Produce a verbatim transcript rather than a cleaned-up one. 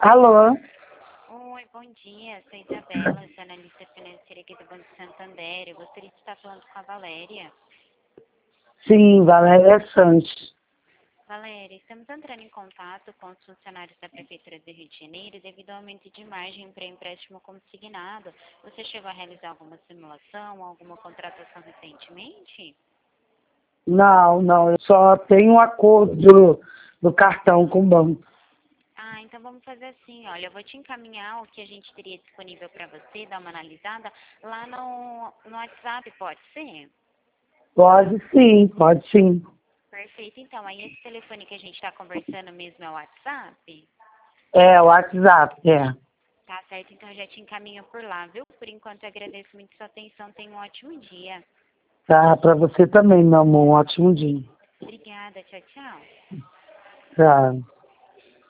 Alô? Oi, bom dia. Sou Isabela, sou analista financeira aqui do Banco Santander. Eu gostaria de estar falando com a Valéria. Sim, Valéria Santos. Valéria, estamos entrando em contato com os funcionários da Prefeitura do Rio de Janeiro devido ao aumento de margem para empréstimo consignado. Você chegou a realizar alguma simulação, alguma contratação recentemente? Não, não, eu só tenho um acordo do, do cartão com o banco. Ah, então vamos fazer assim, olha, eu vou te encaminhar o que a gente teria disponível para você, dar uma analisada lá no, no WhatsApp, pode ser? Pode sim, pode sim. Perfeito, então, aí esse telefone que a gente está conversando mesmo é o WhatsApp? É, o WhatsApp, é. Tá certo, então eu já te encaminho por lá, viu? Por enquanto eu agradeço muito sua atenção, tenha um ótimo dia. Tá, pra você também, meu amor, um ótimo dia. Obrigada, tchau, tchau. Tchau.